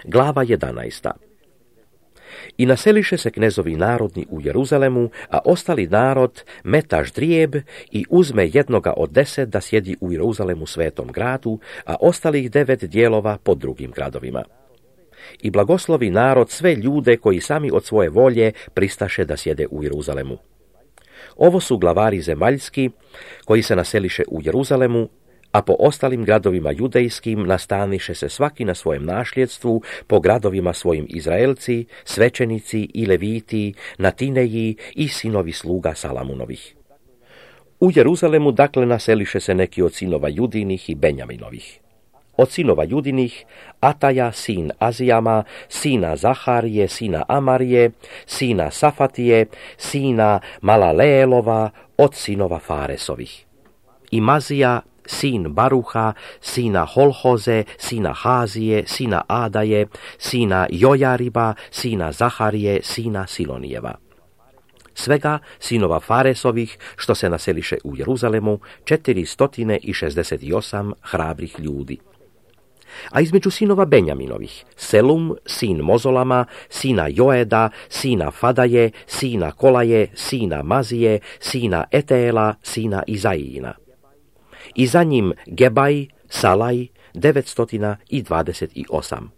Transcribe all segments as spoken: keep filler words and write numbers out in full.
glava jedanaesta. I naseliše se knezovi narodni u Jeruzalemu, a ostali narod meta ždrijeb i uzme jednoga od deset da sjedi u Jeruzalemu svetom gradu, a ostalih devet dijelova pod drugim gradovima. I blagoslovi narod sve ljude koji sami od svoje volje pristaše da sjede u Jeruzalemu. Ovo su glavari zemaljski koji se naseliše u Jeruzalemu, a po ostalim gradovima judejskim nastaniše se svaki na svojem našljedstvu, po gradovima svojim Izraelci, svećenici i leviti, Natineji i sinovi sluga Salamunovih. U Jeruzalemu dakle naseliše se neki od sinova Judinih i Benjaminovih. Od sinova Judinih, Ataja, sin Azijama, sina Zaharije, sina Amarije, sina Safatije, sina Malaleelova, od sinova Faresovih. I Mazija, sin Baruha, sina Holhoze, sina Hazije, sina Adaje, sina Jojariba, sina Zaharije, sina Silonijeva. Svega sinova Faresovih, što se naseliše u Jeruzalemu, četiristo šezdeset osam hrabrih ljudi. A između sinova Benjaminovih, Selum, sin Mozolama, sina Joeda, sina Fadaje, sina Kolaje, sina Mazije, sina Eteela, sina Izaijina. I za njim Gebaj, Salaj, devetsto dvadeset osam.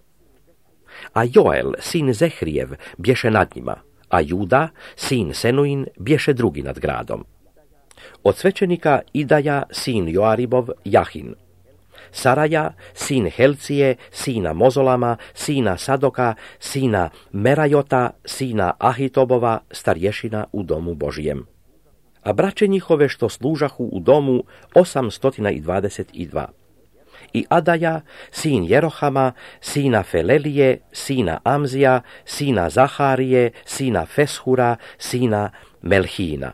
A Joel, sin Zehrijev, bješe nad njima, a Juda, sin Senuin, bješe drugi nad gradom. Od svećenika Idaja, sin Joaribov, Jahin. Saraja, sin Helcije, sina Mozolama, sina Sadoka, sina Merajota, sina Ahitobova, starješina u domu Božijem. A braće njihove što služahu u domu osamsto dvadeset dva. I Adaja, sin Jerohama, sina Felelije, sina Amzija, sina Zaharije, sina Feshura, sina Melhina.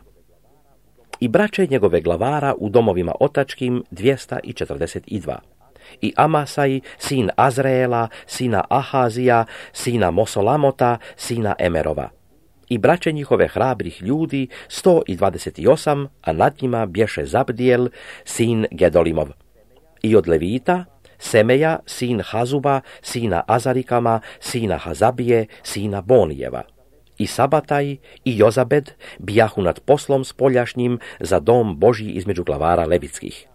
I braće njegove glavara u domovima otačkim dvjesto četrdeset dva. I Amasaj, sin Azreela, sina Ahazija, sina Mosolamota, sina Emerova. I braće njihove hrabrih ljudi sto dvadeset osam, a nad njima bješe Zabdijel, sin Gedolimov. I od Levita, Semeja, sin Hazuba, sina Azarikama, sina Hazabije, sina Bonijeva. I Sabataj i Jozabed bijahu nad poslom spoljašnjim za dom Božji između glavara levitskih.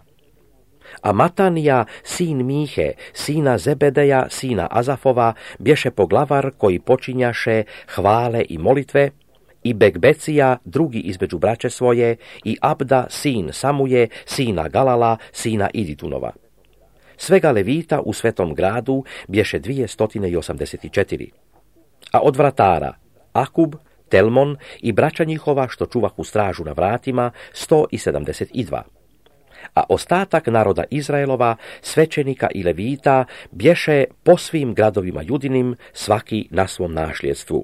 A Matanija, sin Mihe, sina Zebedeja, sina Azafova, bješe poglavar koji počinjaše hvale i molitve, i Begbecija, drugi između braće svoje, i Abda, sin Samuje, sina Galala, sina Iditunova. Svega levita u svetom gradu bješe dvjesto osamdeset četiri. A od vratara Akub, Telmon i braća njihova što čuvahu stražu na vratima sto sedamdeset dva. A ostatak naroda Izraelova, svećenika i levita, bješe po svim gradovima judinim, svaki na svom našljedstvu.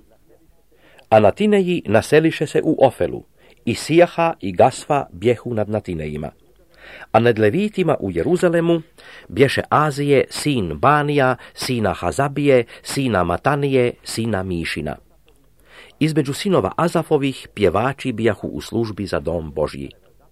A Natineji naseliše se u Ofelu, i Sijaha i Gasfa bjehu nad Natinejima. A nad levitima u Jeruzalemu bješe Azije, sin Banija, sina Hazabije, sina Matanije, sina Mišina. Između sinova Azafovih pjevači bijahu u službi za dom Božji.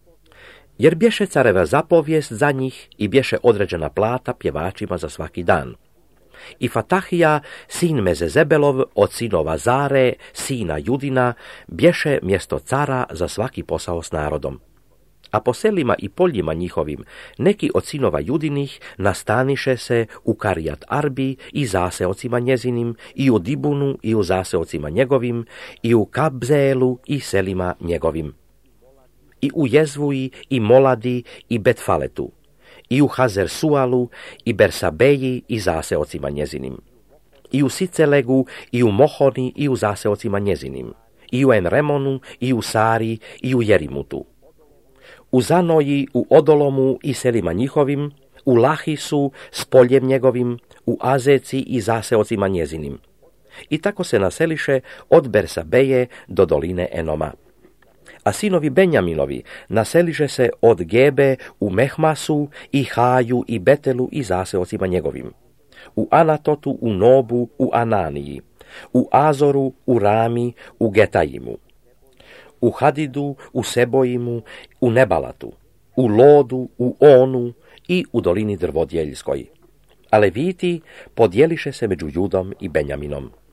Jer bješe careva zapovijest za njih i bješe određena plata pjevačima za svaki dan. I Fatahija, sin Mezezebelov, od sinova Zare, sina Judina, bješe mjesto cara za svaki posao s narodom. A po selima i poljima njihovim, neki od sinova Judinih nastaniše se u Karijat Arbi i zaseocima njezinim, i u Dibunu i u zaseocima njegovim, i u Kabzeelu i selima njegovim. I u Jezvuji, i Moladi, i Betfaletu, i u Hazer Sualu, i Bersabeji, i zaseocima njezinim, i u Sicelegu, i u Mohoni, i u zaseocima njezinim, i u Enremonu, i u Sari, i u Jerimutu, u Zanoji, u Odolomu i selima njihovim, u Lahisu s poljem njegovim, u Azeci i zaseocima njezinim. I tako se naseliše od Bersabeje do doline Enoma. A sinovi Benjaminovi naseliše se od Gebe u Mehmasu i Haju i Betelu i zaseocima njegovim, u Anatotu, u Nobu, u Ananiji, u Azoru, u Rami, u Getajimu, u Hadidu, u Sebojimu, u Nebalatu, u Lodu, u Onu i u dolini drvodjeljskoj. a Leviti podijeliše se među Judom i Benjaminom.